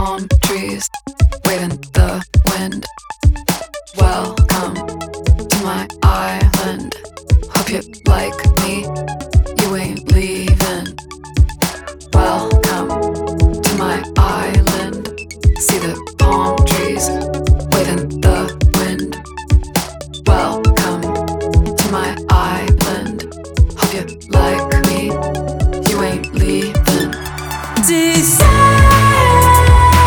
palm trees, waving the wind. Welcome to my island. Hope you like me, you ain't leaving. Welcome to my island. See the palm